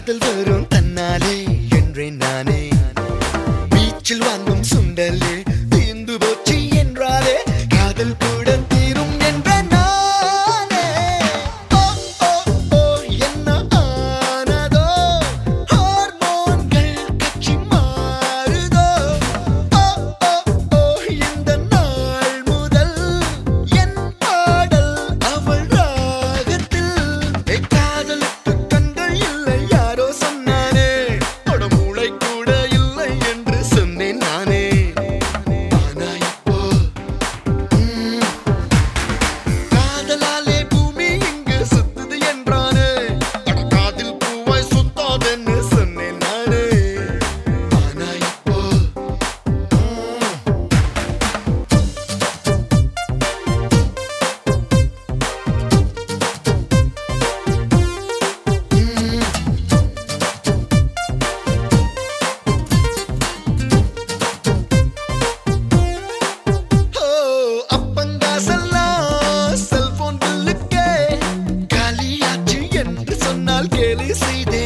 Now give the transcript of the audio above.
காதல் வரும் தன்னாலே என்றேன் நானே. பீச்சில் வாங்கும் சுண்டலே தீர்ந்து போச்சு என்றாலே காதல் கூட தீரும் என்ற நானே. ஓ ஓ ஓ என்ன ஆனதோ, ஹார்மோன்கள் கட்சி மாறுதோ. ஓ ஓ ஓ இந்த நாள் முதல் என் பாடல் அவள் ராகத்தில். காதலுக்கு கண்கள் இல்லை யாரோ சொன்னானே, மூளை கூட இல்லை என்று சொன்னேன் நானே. ஆனா இப்போ காதலாலே பூமி இங்கு சுத்துது என்றானே, காதில் பூவாய் சுத்தாதென்னு சொன்னேன் நானே. ஆனா இப்போ அப்பங்காசெல்லாம் செல்போன் பில்லுக்கே காலியாச்சு என்று சொன்னால் கேலி செய்தேன்.